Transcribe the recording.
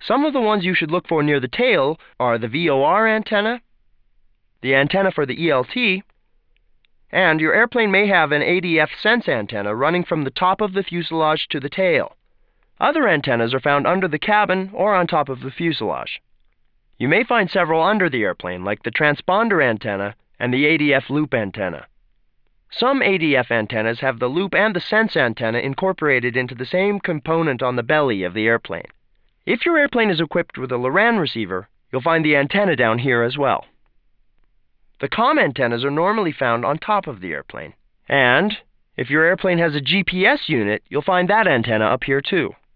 Some of the ones you should look for near the tail are the VOR antenna, the antenna for the ELT, and your airplane may have an ADF sense antenna running from the top of the fuselage to the tail. Other antennas are found under the cabin or on top of the fuselage. You may find several under the airplane, like the transponder antenna and the ADF loop antenna. Some ADF antennas have the loop and the sense antenna incorporated into the same component on the belly of the airplane. If your airplane is equipped with a Loran receiver, you'll find the antenna down here as well. The COM antennas are normally found on top of the airplane. And if your airplane has a GPS unit, you'll find that antenna up here too.